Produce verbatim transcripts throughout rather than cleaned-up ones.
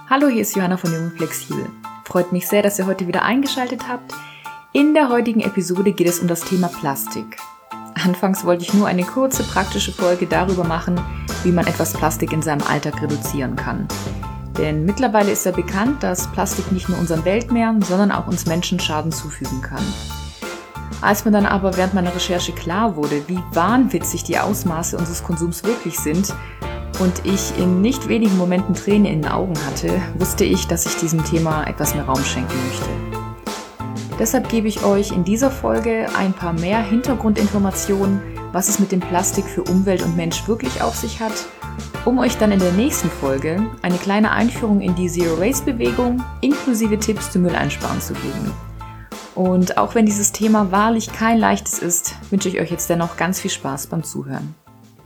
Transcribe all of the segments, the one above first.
Hallo, hier ist Johanna von Jung und Flexibel. Freut mich sehr, dass ihr heute wieder eingeschaltet habt. In der heutigen Episode geht es um das Thema Plastik. Anfangs wollte ich nur eine kurze praktische Folge darüber machen, wie man etwas Plastik in seinem Alltag reduzieren kann. Denn mittlerweile ist ja bekannt, dass Plastik nicht nur unseren Weltmeeren, sondern auch uns Menschen Schaden zufügen kann. Als mir dann aber während meiner Recherche klar wurde, wie wahnwitzig die Ausmaße unseres Konsums wirklich sind und ich in nicht wenigen Momenten Tränen in den Augen hatte, wusste ich, dass ich diesem Thema etwas mehr Raum schenken möchte. Deshalb gebe ich euch in dieser Folge ein paar mehr Hintergrundinformationen, was es mit dem Plastik für Umwelt und Mensch wirklich auf sich hat, um euch dann in der nächsten Folge eine kleine Einführung in die Zero-Waste-Bewegung inklusive Tipps zum Mülleinsparen zu geben. Und auch wenn dieses Thema wahrlich kein leichtes ist, wünsche ich euch jetzt dennoch ganz viel Spaß beim Zuhören.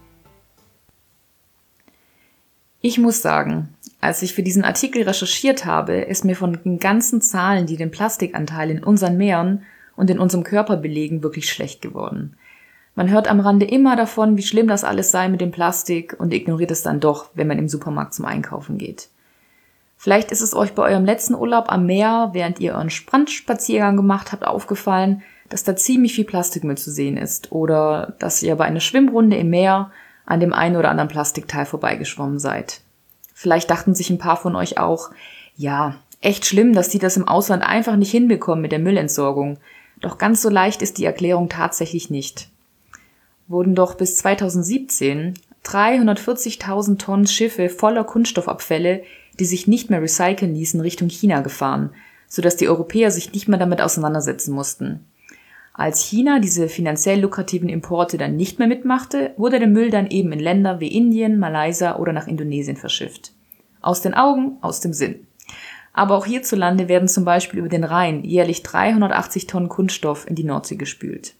Ich muss sagen, als ich für diesen Artikel recherchiert habe, ist mir von den ganzen Zahlen, die den Plastikanteil in unseren Meeren und in unserem Körper belegen, wirklich schlecht geworden. Man hört am Rande immer davon, wie schlimm das alles sei mit dem Plastik und ignoriert es dann doch, wenn man im Supermarkt zum Einkaufen geht. Vielleicht ist es euch bei eurem letzten Urlaub am Meer, während ihr euren Strandspaziergang gemacht habt, aufgefallen, dass da ziemlich viel Plastikmüll zu sehen ist oder dass ihr bei einer Schwimmrunde im Meer an dem einen oder anderen Plastikteil vorbeigeschwommen seid. Vielleicht dachten sich ein paar von euch auch, ja, echt schlimm, dass die das im Ausland einfach nicht hinbekommen mit der Müllentsorgung. Doch ganz so leicht ist die Erklärung tatsächlich nicht. Wurden doch bis zweitausendsiebzehn dreihundertvierzigtausend Tonnen Schiffe voller Kunststoffabfälle, die sich nicht mehr recyceln ließen, Richtung China gefahren, sodass die Europäer sich nicht mehr damit auseinandersetzen mussten. Als China diese finanziell lukrativen Importe dann nicht mehr mitmachte, wurde der Müll dann eben in Länder wie Indien, Malaysia oder nach Indonesien verschifft. Aus den Augen, aus dem Sinn. Aber auch hierzulande werden zum Beispiel über den Rhein jährlich dreihundertachtzig Tonnen Kunststoff in die Nordsee gespült.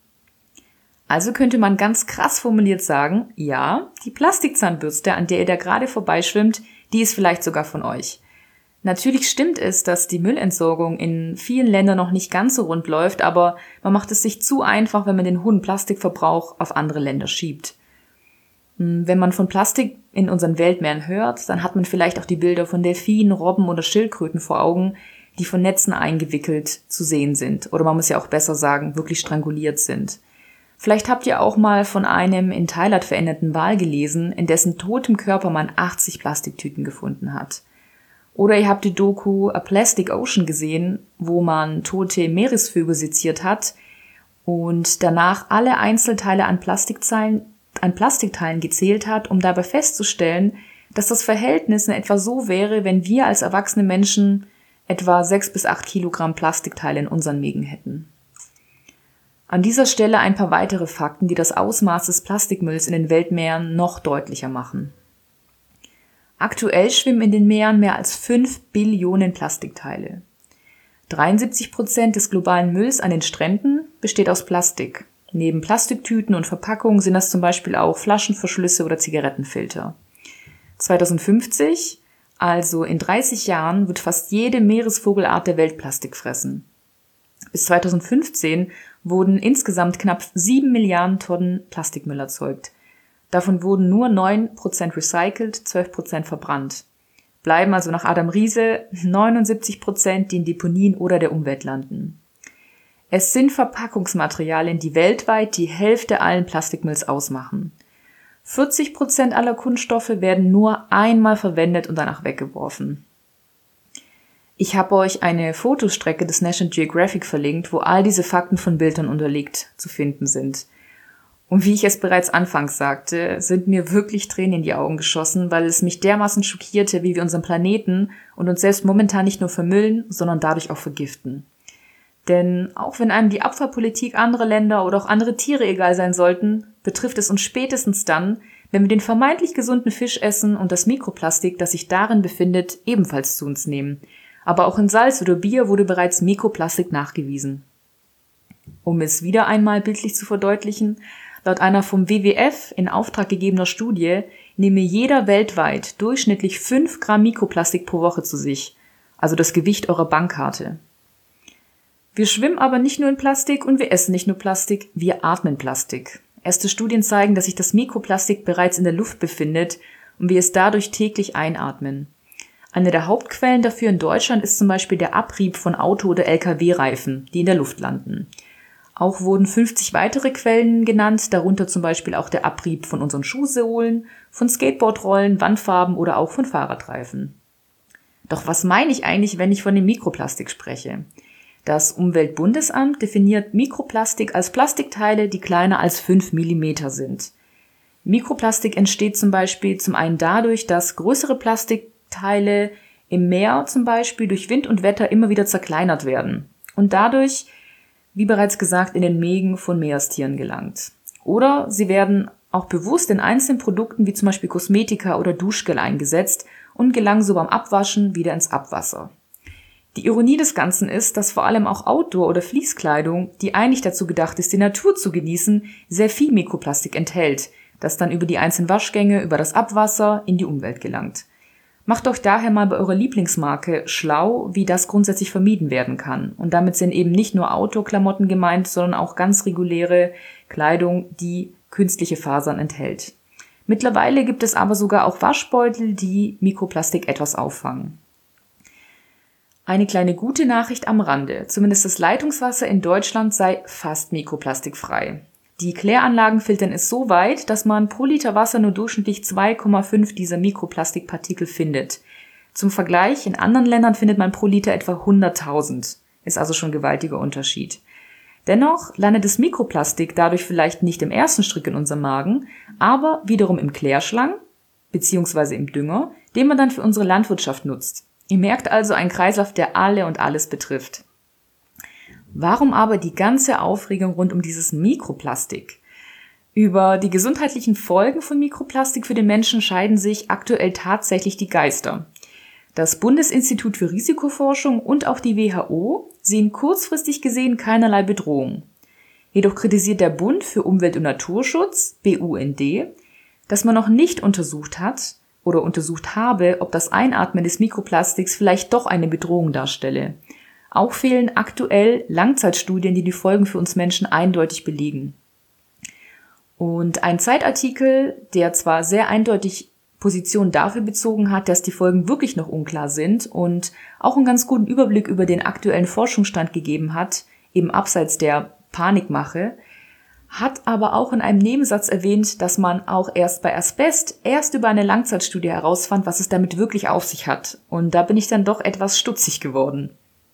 Also könnte man ganz krass formuliert sagen, ja, die Plastikzahnbürste, an der ihr da gerade vorbeischwimmt, die ist vielleicht sogar von euch. Natürlich stimmt es, dass die Müllentsorgung in vielen Ländern noch nicht ganz so rund läuft, aber man macht es sich zu einfach, wenn man den hohen Plastikverbrauch auf andere Länder schiebt. Wenn man von Plastik in unseren Weltmeeren hört, dann hat man vielleicht auch die Bilder von Delfinen, Robben oder Schildkröten vor Augen, die von Netzen eingewickelt zu sehen sind. Oder man muss ja auch besser sagen, wirklich stranguliert sind. Vielleicht habt ihr auch mal von einem in Thailand verendeten Wal gelesen, in dessen totem Körper man achtzig Plastiktüten gefunden hat. Oder ihr habt die Doku A Plastic Ocean gesehen, wo man tote Meeresvögel seziert hat und danach alle Einzelteile an Plastikteilen, an Plastikteilen gezählt hat, um dabei festzustellen, dass das Verhältnis in etwa so wäre, wenn wir als erwachsene Menschen etwa sechs bis acht Kilogramm Plastikteile in unseren Mägen hätten. An dieser Stelle ein paar weitere Fakten, die das Ausmaß des Plastikmülls in den Weltmeeren noch deutlicher machen. Aktuell schwimmen in den Meeren mehr als fünf Billionen Plastikteile. dreiundsiebzig Prozent des globalen Mülls an den Stränden besteht aus Plastik. Neben Plastiktüten und Verpackungen sind das zum Beispiel auch Flaschenverschlüsse oder Zigarettenfilter. zweitausendfünfzig, also in dreißig Jahren, wird fast jede Meeresvogelart der Welt Plastik fressen. Bis zweitausendfünfzehn wurden insgesamt knapp sieben Milliarden Tonnen Plastikmüll erzeugt. Davon wurden nur neun Prozent recycelt, zwölf Prozent verbrannt. Bleiben also nach Adam Riese neunundsiebzig Prozent, die in Deponien oder der Umwelt landen. Es sind Verpackungsmaterialien, die weltweit die Hälfte allen Plastikmülls ausmachen. vierzig Prozent aller Kunststoffe werden nur einmal verwendet und danach weggeworfen. Ich habe euch eine Fotostrecke des National Geographic verlinkt, wo all diese Fakten von Bildern unterlegt zu finden sind. Und wie ich es bereits anfangs sagte, sind mir wirklich Tränen in die Augen geschossen, weil es mich dermaßen schockierte, wie wir unseren Planeten und uns selbst momentan nicht nur vermüllen, sondern dadurch auch vergiften. Denn auch wenn einem die Abfallpolitik anderer Länder oder auch andere Tiere egal sein sollten, betrifft es uns spätestens dann, wenn wir den vermeintlich gesunden Fisch essen und das Mikroplastik, das sich darin befindet, ebenfalls zu uns nehmen. Aber auch in Salz oder Bier wurde bereits Mikroplastik nachgewiesen. Um es wieder einmal bildlich zu verdeutlichen, laut einer vom W W F in Auftrag gegebener Studie nehme jeder weltweit durchschnittlich fünf Gramm Mikroplastik pro Woche zu sich, also das Gewicht eurer Bankkarte. Wir schwimmen aber nicht nur in Plastik und wir essen nicht nur Plastik, wir atmen Plastik. Erste Studien zeigen, dass sich das Mikroplastik bereits in der Luft befindet und wir es dadurch täglich einatmen. Eine der Hauptquellen dafür in Deutschland ist zum Beispiel der Abrieb von Auto- oder L K W-Reifen, die in der Luft landen. Auch wurden fünfzig weitere Quellen genannt, darunter zum Beispiel auch der Abrieb von unseren Schuhsohlen, von Skateboardrollen, Wandfarben oder auch von Fahrradreifen. Doch was meine ich eigentlich, wenn ich von dem Mikroplastik spreche? Das Umweltbundesamt definiert Mikroplastik als Plastikteile, die kleiner als fünf Millimeter sind. Mikroplastik entsteht zum Beispiel zum einen dadurch, dass größere Plastikteile im Meer zum Beispiel durch Wind und Wetter immer wieder zerkleinert werden und dadurch, wie bereits gesagt, in den Mägen von Meerestieren gelangt. Oder sie werden auch bewusst in einzelnen Produkten wie zum Beispiel Kosmetika oder Duschgel eingesetzt und gelangen so beim Abwaschen wieder ins Abwasser. Die Ironie des Ganzen ist, dass vor allem auch Outdoor- oder Fließkleidung, die eigentlich dazu gedacht ist, die Natur zu genießen, sehr viel Mikroplastik enthält, das dann über die einzelnen Waschgänge, über das Abwasser in die Umwelt gelangt. Macht euch daher mal bei eurer Lieblingsmarke schlau, wie das grundsätzlich vermieden werden kann. Und damit sind eben nicht nur Outdoor-Klamotten gemeint, sondern auch ganz reguläre Kleidung, die künstliche Fasern enthält. Mittlerweile gibt es aber sogar auch Waschbeutel, die Mikroplastik etwas auffangen. Eine kleine gute Nachricht am Rande. Zumindest das Leitungswasser in Deutschland sei fast mikroplastikfrei. Die Kläranlagen filtern es so weit, dass man pro Liter Wasser nur durchschnittlich zwei Komma fünf dieser Mikroplastikpartikel findet. Zum Vergleich, in anderen Ländern findet man pro Liter etwa hunderttausend. Ist also schon ein gewaltiger Unterschied. Dennoch landet das Mikroplastik dadurch vielleicht nicht im ersten Schritt in unserem Magen, aber wiederum im Klärschlamm bzw. im Dünger, den man dann für unsere Landwirtschaft nutzt. Ihr merkt also einen Kreislauf, der alle und alles betrifft. Warum aber die ganze Aufregung rund um dieses Mikroplastik? Über die gesundheitlichen Folgen von Mikroplastik für den Menschen scheiden sich aktuell tatsächlich die Geister. Das Bundesinstitut für Risikoforschung und auch die W H O sehen kurzfristig gesehen keinerlei Bedrohung. Jedoch kritisiert der Bund für Umwelt- und Naturschutz, B U N D, dass man noch nicht untersucht hat oder untersucht habe, ob das Einatmen des Mikroplastiks vielleicht doch eine Bedrohung darstelle. Auch fehlen aktuell Langzeitstudien, die die Folgen für uns Menschen eindeutig belegen. Und ein Zeitartikel, der zwar sehr eindeutig Position dafür bezogen hat, dass die Folgen wirklich noch unklar sind und auch einen ganz guten Überblick über den aktuellen Forschungsstand gegeben hat, eben abseits der Panikmache, hat aber auch in einem Nebensatz erwähnt, dass man auch erst bei Asbest erst über eine Langzeitstudie herausfand, was es damit wirklich auf sich hat. Und da bin ich dann doch etwas stutzig geworden.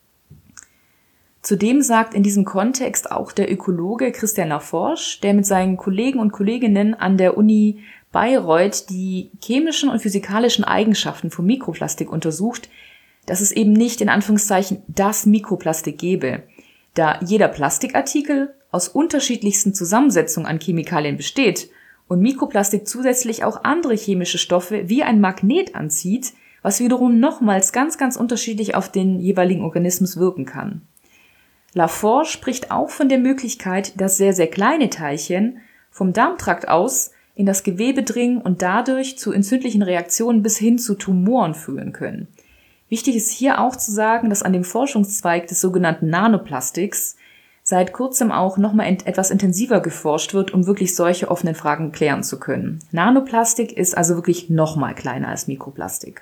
Zudem sagt in diesem Kontext auch der Ökologe Christian Laforge, der mit seinen Kollegen und Kolleginnen an der Uni Bayreuth die chemischen und physikalischen Eigenschaften von Mikroplastik untersucht, dass es eben nicht in Anführungszeichen das Mikroplastik gäbe, da jeder Plastikartikel aus unterschiedlichsten Zusammensetzungen an Chemikalien besteht und Mikroplastik zusätzlich auch andere chemische Stoffe wie ein Magnet anzieht, was wiederum nochmals ganz, ganz unterschiedlich auf den jeweiligen Organismus wirken kann. Laforge spricht auch von der Möglichkeit, dass sehr, sehr kleine Teilchen vom Darmtrakt aus in das Gewebe dringen und dadurch zu entzündlichen Reaktionen bis hin zu Tumoren führen können. Wichtig ist hier auch zu sagen, dass an dem Forschungszweig des sogenannten Nanoplastiks seit kurzem auch nochmal etwas intensiver geforscht wird, um wirklich solche offenen Fragen klären zu können. Nanoplastik ist also wirklich nochmal kleiner als Mikroplastik.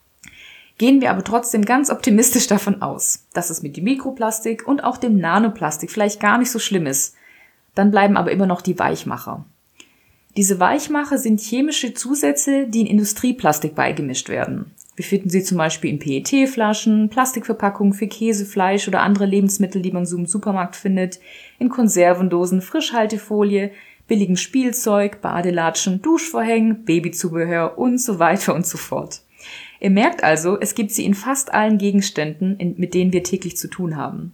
Gehen wir aber trotzdem ganz optimistisch davon aus, dass es mit dem Mikroplastik und auch dem Nanoplastik vielleicht gar nicht so schlimm ist. Dann bleiben aber immer noch die Weichmacher. Diese Weichmacher sind chemische Zusätze, die in Industrieplastik beigemischt werden. Wir finden sie zum Beispiel in P E T-Flaschen, Plastikverpackungen für Käse, Fleisch oder andere Lebensmittel, die man so im Supermarkt findet, in Konservendosen, Frischhaltefolie, billigem Spielzeug, Badelatschen, Duschvorhängen, Babyzubehör und so weiter und so fort. Ihr merkt also, es gibt sie in fast allen Gegenständen, mit denen wir täglich zu tun haben.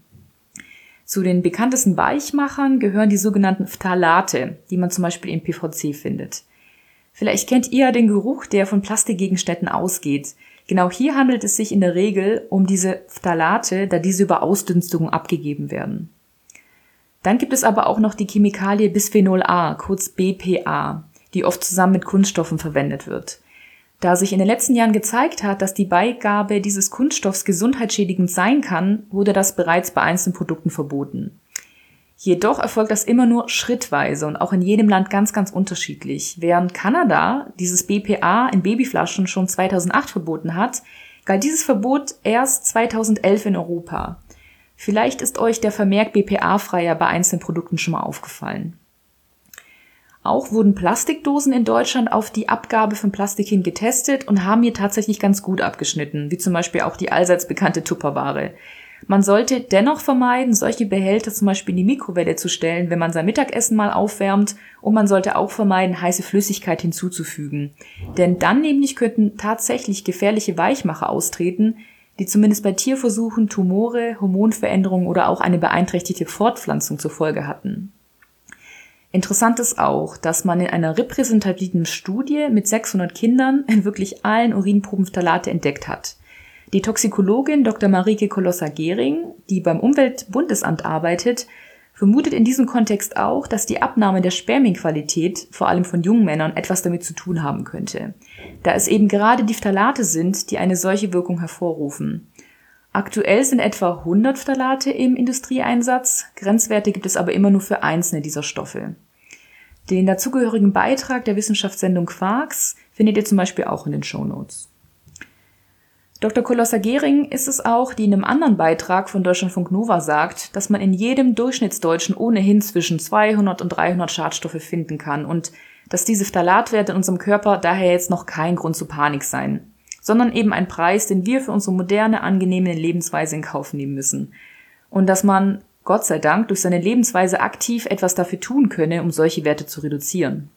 Zu den bekanntesten Weichmachern gehören die sogenannten Phthalate, die man zum Beispiel in P V C findet. Vielleicht kennt ihr den Geruch, der von Plastikgegenständen ausgeht. Genau hier handelt es sich in der Regel um diese Phthalate, da diese über Ausdünstungen abgegeben werden. Dann gibt es aber auch noch die Chemikalie Bisphenol A, kurz B P A, die oft zusammen mit Kunststoffen verwendet wird. Da sich in den letzten Jahren gezeigt hat, dass die Beigabe dieses Kunststoffs gesundheitsschädigend sein kann, wurde das bereits bei einzelnen Produkten verboten. Jedoch erfolgt das immer nur schrittweise und auch in jedem Land ganz, ganz unterschiedlich. Während Kanada dieses B P A in Babyflaschen schon zweitausendacht verboten hat, galt dieses Verbot erst zweitausendelf in Europa. Vielleicht ist euch der Vermerk B P A-freier bei einzelnen Produkten schon mal aufgefallen. Auch wurden Plastikdosen in Deutschland auf die Abgabe von Plastik hin getestet und haben hier tatsächlich ganz gut abgeschnitten, wie zum Beispiel auch die allseits bekannte Tupperware. Man sollte dennoch vermeiden, solche Behälter zum Beispiel in die Mikrowelle zu stellen, wenn man sein Mittagessen mal aufwärmt, und man sollte auch vermeiden, heiße Flüssigkeit hinzuzufügen. Denn dann nämlich könnten tatsächlich gefährliche Weichmacher austreten, die zumindest bei Tierversuchen Tumore, Hormonveränderungen oder auch eine beeinträchtigte Fortpflanzung zur Folge hatten. Interessant ist auch, dass man in einer repräsentativen Studie mit sechshundert Kindern in wirklich allen Urinproben Phthalate entdeckt hat. Die Toxikologin Doktor Marieke Kolosser-Gehring, die beim Umweltbundesamt arbeitet, vermutet in diesem Kontext auch, dass die Abnahme der Spermienqualität, vor allem von jungen Männern, etwas damit zu tun haben könnte, da es eben gerade die Phthalate sind, die eine solche Wirkung hervorrufen. Aktuell sind etwa hundert Phthalate im Industrieeinsatz, Grenzwerte gibt es aber immer nur für einzelne dieser Stoffe. Den dazugehörigen Beitrag der Wissenschaftssendung Quarks findet ihr zum Beispiel auch in den Shownotes. Doktor Kolosser-Gehring ist es auch, die in einem anderen Beitrag von Deutschlandfunk Nova sagt, dass man in jedem Durchschnittsdeutschen ohnehin zwischen zweihundert und dreihundert Schadstoffe finden kann und dass diese Phthalatwerte in unserem Körper daher jetzt noch kein Grund zur Panik seien, sondern eben ein Preis, den wir für unsere moderne, angenehme Lebensweise in Kauf nehmen müssen. Und dass man, Gott sei Dank, durch seine Lebensweise aktiv etwas dafür tun könne, um solche Werte zu reduzieren.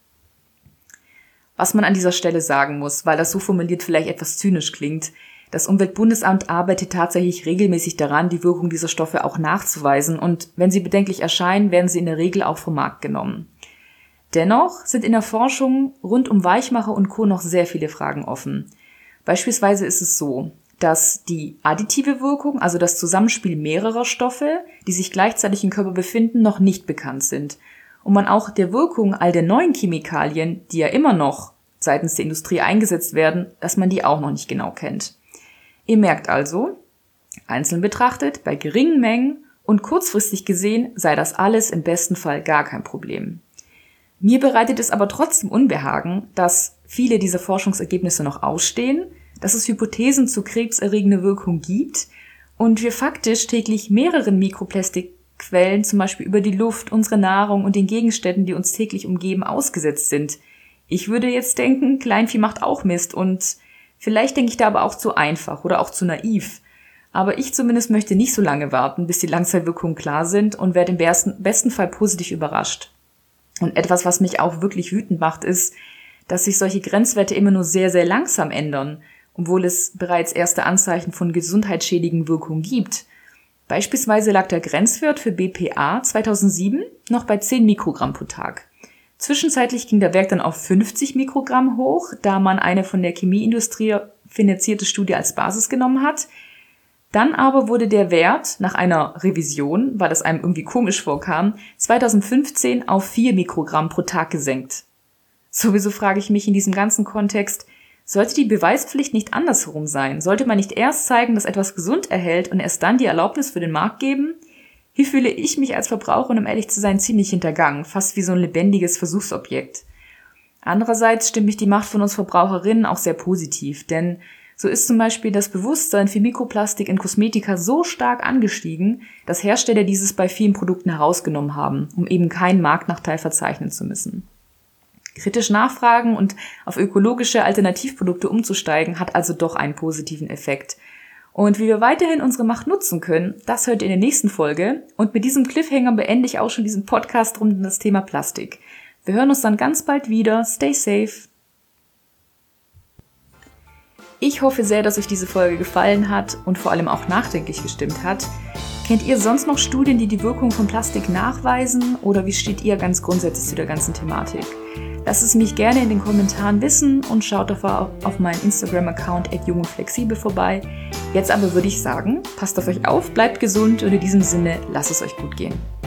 Was man an dieser Stelle sagen muss, weil das so formuliert vielleicht etwas zynisch klingt: Das Umweltbundesamt arbeitet tatsächlich regelmäßig daran, die Wirkung dieser Stoffe auch nachzuweisen, und wenn sie bedenklich erscheinen, werden sie in der Regel auch vom Markt genommen. Dennoch sind in der Forschung rund um Weichmacher und Co. noch sehr viele Fragen offen. Beispielsweise ist es so, dass die additive Wirkung, also das Zusammenspiel mehrerer Stoffe, die sich gleichzeitig im Körper befinden, noch nicht bekannt sind. Und man auch der Wirkung all der neuen Chemikalien, die ja immer noch seitens der Industrie eingesetzt werden, dass man die auch noch nicht genau kennt. Ihr merkt also, einzeln betrachtet, bei geringen Mengen und kurzfristig gesehen sei das alles im besten Fall gar kein Problem. Mir bereitet es aber trotzdem Unbehagen, dass viele dieser Forschungsergebnisse noch ausstehen, dass es Hypothesen zu krebserregender Wirkung gibt und wir faktisch täglich mehreren Mikroplastikquellen, zum Beispiel über die Luft, unsere Nahrung und den Gegenständen, die uns täglich umgeben, ausgesetzt sind. Ich würde jetzt denken, Kleinvieh macht auch Mist, und vielleicht denke ich da aber auch zu einfach oder auch zu naiv. Aber ich zumindest möchte nicht so lange warten, bis die Langzeitwirkungen klar sind, und werde im besten Fall positiv überrascht. Und etwas, was mich auch wirklich wütend macht, ist, dass sich solche Grenzwerte immer nur sehr, sehr langsam ändern, obwohl es bereits erste Anzeichen von gesundheitsschädigenden Wirkungen gibt. Beispielsweise lag der Grenzwert für B P A zweitausendsieben noch bei zehn Mikrogramm pro Tag. Zwischenzeitlich ging der Wert dann auf fünfzig Mikrogramm hoch, da man eine von der Chemieindustrie finanzierte Studie als Basis genommen hat. Dann aber wurde der Wert nach einer Revision, weil das einem irgendwie komisch vorkam, zweitausendfünfzehn auf vier Mikrogramm pro Tag gesenkt. Sowieso frage ich mich in diesem ganzen Kontext, sollte die Beweispflicht nicht andersherum sein? Sollte man nicht erst zeigen, dass etwas gesund erhält und erst dann die Erlaubnis für den Markt geben? Hier fühle ich mich als Verbraucherin, um ehrlich zu sein, ziemlich hintergangen, fast wie so ein lebendiges Versuchsobjekt. Andererseits stimmt mich die Macht von uns Verbraucherinnen auch sehr positiv, denn so ist zum Beispiel das Bewusstsein für Mikroplastik in Kosmetika so stark angestiegen, dass Hersteller dieses bei vielen Produkten herausgenommen haben, um eben keinen Marktnachteil verzeichnen zu müssen. Kritisch nachfragen und auf ökologische Alternativprodukte umzusteigen, hat also doch einen positiven Effekt. Und wie wir weiterhin unsere Macht nutzen können, das hört ihr in der nächsten Folge. Und mit diesem Cliffhanger beende ich auch schon diesen Podcast rund um das Thema Plastik. Wir hören uns dann ganz bald wieder. Stay safe! Ich hoffe sehr, dass euch diese Folge gefallen hat und vor allem auch nachdenklich gestimmt hat. Kennt ihr sonst noch Studien, die die Wirkung von Plastik nachweisen, oder wie steht ihr ganz grundsätzlich zu der ganzen Thematik? Lasst es mich gerne in den Kommentaren wissen und schaut auf, auf meinen Instagram-Account at jung und flexibel vorbei. Jetzt aber würde ich sagen, passt auf euch auf, bleibt gesund und in diesem Sinne, lasst es euch gut gehen.